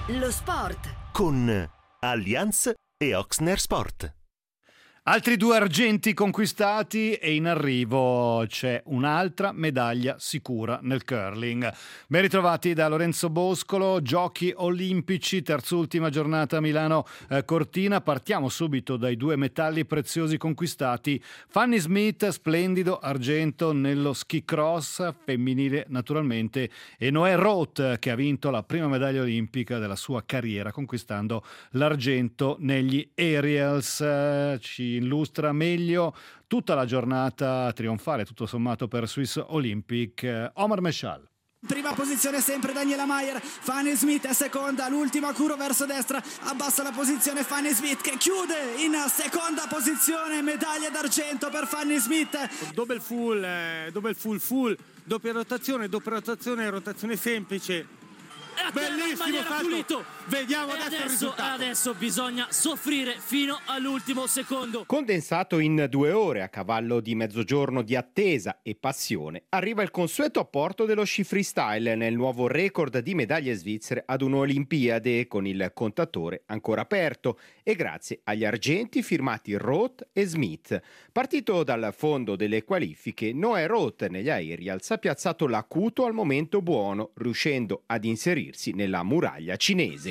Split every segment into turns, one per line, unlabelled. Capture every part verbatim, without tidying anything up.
Lo sport
con Allianz e Ochsner Sport.
Altri due argenti conquistati e in arrivo c'è un'altra medaglia sicura nel curling. Ben ritrovati da Lorenzo Boscolo, Giochi Olimpici, terz'ultima giornata a Milano eh, Cortina. Partiamo subito dai due metalli preziosi conquistati. Fanny Smith, splendido argento nello ski cross femminile naturalmente, e Noé Roth che ha vinto la prima medaglia olimpica della sua carriera conquistando l'argento negli aerials. Eh, ci illustra meglio tutta la giornata trionfale tutto sommato per Swiss Olympic. Omar Meshal.
Prima posizione sempre Daniela Mayer, Fanny Smith è seconda, l'ultima curo verso destra, abbassa la posizione Fanny Smith che chiude in seconda posizione, medaglia d'argento per Fanny Smith.
Double full, eh, double full full, doppia rotazione, doppia rotazione, rotazione semplice. Bellissimo fatto. Pulito. Vediamo adesso, adesso il risultato.
Adesso bisogna soffrire fino all'ultimo secondo.
Condensato in due ore a cavallo di mezzogiorno di attesa e passione, arriva il consueto apporto dello sci freestyle nel nuovo record di medaglie svizzere ad un'Olimpiade, con il contatore ancora aperto e grazie agli argenti firmati Roth e Smith. Partito dal fondo delle qualifiche, Noé Roth negli aerials ha piazzato l'acuto al momento buono, riuscendo ad inserire nella muraglia cinese.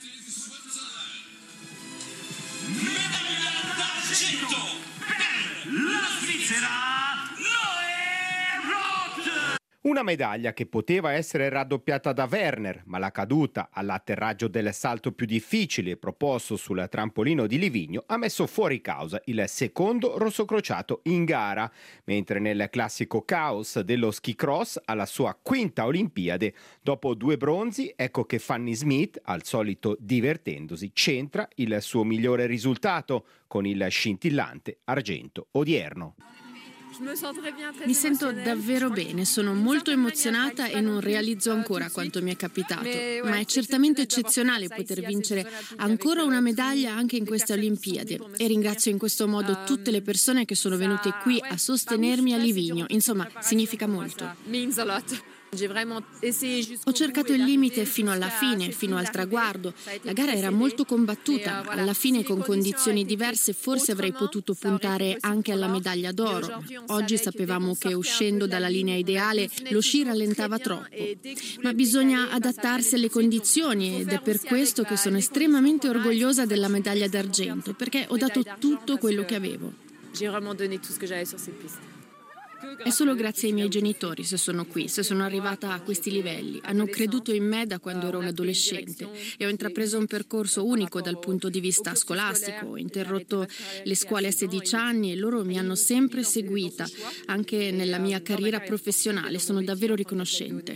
Medaglia d'argento per la Svizzera, Noé Roth.
Una medaglia che poteva essere raddoppiata da Werner, ma la caduta all'atterraggio del salto più difficile proposto sul trampolino di Livigno ha messo fuori causa il secondo rossocrociato in gara, mentre nel classico caos dello ski cross alla sua quinta Olimpiade, dopo due bronzi, ecco che Fanny Smith, al solito divertendosi, centra il suo migliore risultato con il scintillante argento odierno.
Mi sento davvero bene, sono molto emozionata e non realizzo ancora quanto mi è capitato, ma è certamente eccezionale poter vincere ancora una medaglia anche in queste Olimpiadi, e ringrazio in questo modo tutte le persone che sono venute qui a sostenermi a Livigno. Insomma, significa molto. Ho cercato il limite fino alla fine, fino al traguardo. La gara era molto combattuta, alla fine con condizioni diverse forse avrei potuto puntare anche alla medaglia d'oro. Oggi sapevamo che uscendo dalla linea ideale lo sci rallentava troppo, ma bisogna adattarsi alle condizioni ed è per questo che sono estremamente orgogliosa della medaglia d'argento, perché ho dato tutto quello che avevo. È solo grazie ai miei genitori se sono qui, se sono arrivata a questi livelli. Hanno creduto in me da quando ero un adolescente e ho intrapreso un percorso unico dal punto di vista scolastico. Ho interrotto le scuole a sedici anni e loro mi hanno sempre seguita, anche nella mia carriera professionale. Sono davvero riconoscente.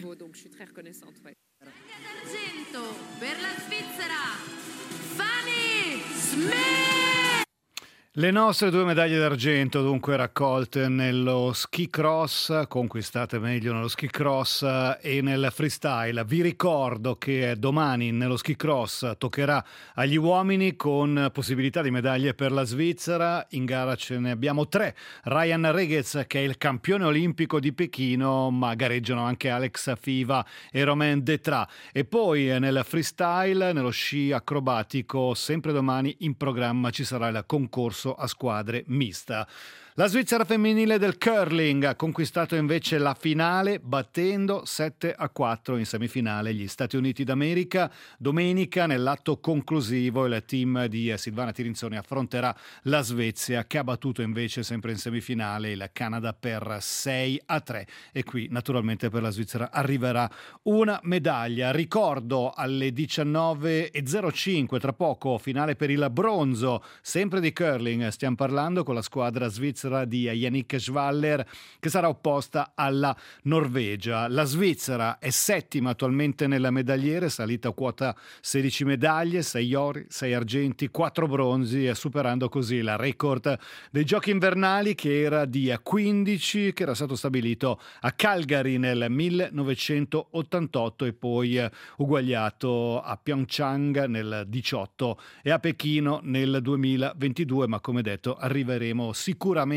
d'argento per la Svizzera, Fanny Smith.
Le nostre due medaglie d'argento dunque raccolte nello ski cross, conquistate meglio nello ski cross e nel freestyle. Vi ricordo che domani nello ski cross toccherà agli uomini con possibilità di medaglie per la Svizzera. In gara ce ne abbiamo tre. Ryan Regez, che è il campione olimpico di Pechino, ma gareggiano anche Alex Fiva e Romain Detrat. E poi nel freestyle, nello sci acrobatico, sempre domani in programma ci sarà il concorso a squadre mista. La Svizzera femminile del curling ha conquistato invece la finale battendo sette a quattro in semifinale gli Stati Uniti d'America. Domenica nell'atto conclusivo il team di Silvana Tirinzoni affronterà la Svezia, che ha battuto invece sempre in semifinale il Canada per sei a tre, e qui naturalmente per la Svizzera arriverà una medaglia. Ricordo alle diciannove e zero cinque tra poco finale per il bronzo, sempre di curling stiamo parlando, con la squadra svizzera di Yannick Schwaller che sarà opposta alla Norvegia. La Svizzera è settima attualmente nella medagliere, salita a quota sedici medaglie, sei ori, sei argenti, quattro bronzi, superando così il record dei giochi invernali che era di quindici, che era stato stabilito a Calgary nel millenovecentottantotto e poi uguagliato a Pyeongchang nel diciotto e a Pechino nel duemilaventidue, ma come detto arriveremo sicuramente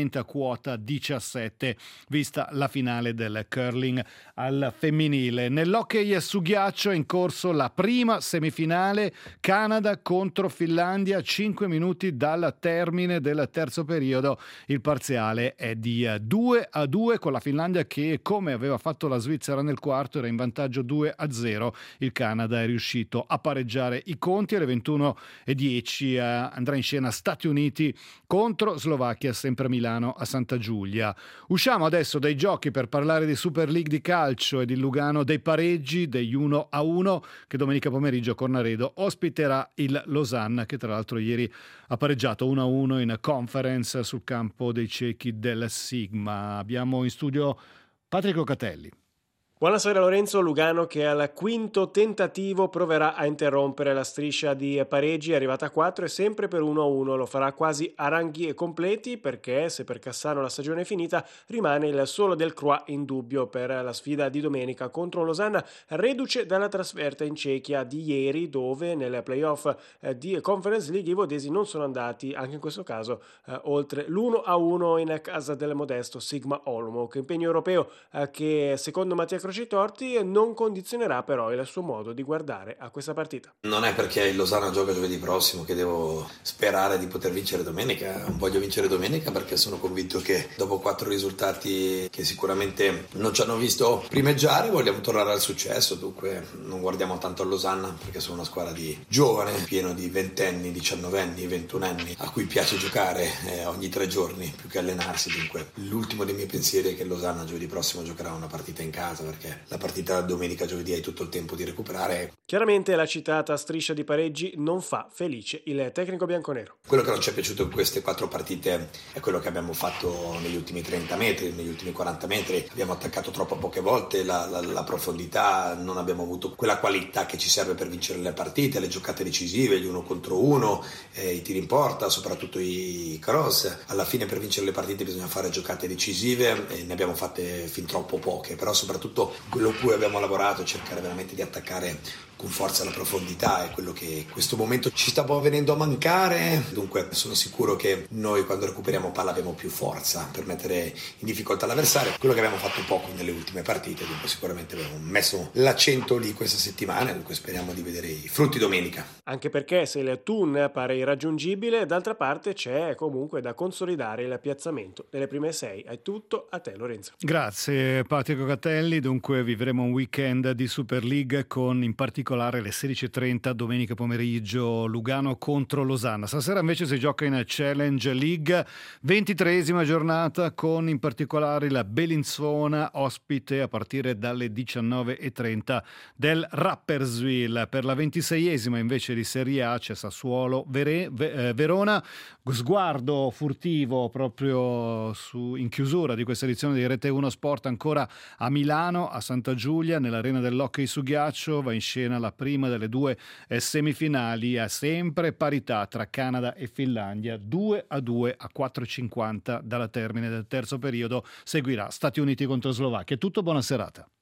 direttamente a quota diciassette, vista la finale del curling al femminile. Nell'hockey su ghiaccio è in corso la prima semifinale, Canada contro Finlandia, cinque minuti dal termine del terzo periodo. Il parziale è di due a due, con la Finlandia che, come aveva fatto la Svizzera nel quarto, era in vantaggio due a zero. Il Canada è riuscito a pareggiare i conti. Alle ventuno e dieci eh, andrà in scena Stati Uniti contro Slovacchia, sempre a Milano a Santa Giulia. Usciamo adesso dai giochi per parlare di Super League di calcio e di Lugano, dei pareggi, degli uno a uno, che domenica pomeriggio Cornaredo ospiterà il Losanna, che tra l'altro ieri ha pareggiato uno a uno in conference sul campo dei cechi del Sigma. Abbiamo in studio Patrick Locatelli.
Buonasera Lorenzo. Lugano che al quinto tentativo proverà a interrompere la striscia di pareggi, è arrivata a quattro e sempre per uno a uno. Lo farà quasi a ranghi completi, perché se per Cassano la stagione è finita rimane il solo del Croix in dubbio per la sfida di domenica contro Losanna, reduce dalla trasferta in Cechia di ieri, dove nel playoff di Conference League i vodesi non sono andati anche in questo caso eh, oltre l'uno a uno in casa del modesto Sigma Olomouc. Impegno europeo eh, che secondo Mattia Croce Torti non condizionerà però il suo modo di guardare a questa partita.
Non è perché il Losanna gioca giovedì prossimo che devo sperare di poter vincere domenica. Voglio vincere domenica perché sono convinto che dopo quattro risultati che sicuramente non ci hanno visto primeggiare vogliamo tornare al successo. Dunque non guardiamo tanto al Losanna perché sono una squadra di giovane, pieno di ventenni, diciannovenni, ventunenni a cui piace giocare eh, ogni tre giorni più che allenarsi. Dunque l'ultimo dei miei pensieri è che il Losanna giovedì prossimo giocherà una partita in casa, perché la partita domenica giovedì hai tutto il tempo di recuperare.
Chiaramente la citata striscia di pareggi non fa felice il tecnico bianconero.
Quello che non ci è piaciuto in queste quattro partite è quello che abbiamo fatto negli ultimi trenta metri, negli ultimi quaranta metri. Abbiamo attaccato troppo poche volte, la, la, la profondità, non abbiamo avuto quella qualità che ci serve per vincere le partite, le giocate decisive, gli uno contro uno, eh, i tiri in porta, soprattutto i cross. Alla fine per vincere le partite bisogna fare giocate decisive e ne abbiamo fatte fin troppo poche, però soprattutto quello a cui abbiamo lavorato è cercare veramente di attaccare con forza la profondità, è quello che in questo momento ci sta un po' venendo a mancare. Dunque sono sicuro che noi quando recuperiamo palla abbiamo più forza per mettere in difficoltà l'avversario, quello che abbiamo fatto poco nelle ultime partite. Dunque sicuramente abbiamo messo l'accento lì questa settimana, dunque speriamo di vedere i frutti domenica.
Anche perché se il Thun pare irraggiungibile, d'altra parte c'è comunque da consolidare il piazzamento delle prime sei. È tutto a te Lorenzo.
Grazie Patrick Locatelli. Dunque vivremo un weekend di Super League con in particolare le sedici e trenta domenica pomeriggio Lugano contro Losanna. Stasera invece si gioca in Challenge League, ventitreesima giornata, con in particolare la Bellinzona ospite a partire dalle diciannove e trenta del Rapperswil. Per la ventiseiesima invece di Serie A c'è Sassuolo Vere, eh, Verona. Sguardo furtivo proprio su, in chiusura di questa edizione di Rete uno Sport ancora a Milano, a Santa Giulia, nell'arena dell'hockey su ghiaccio. Va in scena la prima delle due semifinali, a sempre parità tra Canada e Finlandia, due a due a quattro e cinquanta dalla termine del terzo periodo. Seguirà Stati Uniti contro Slovacchia. È tutto, buona serata.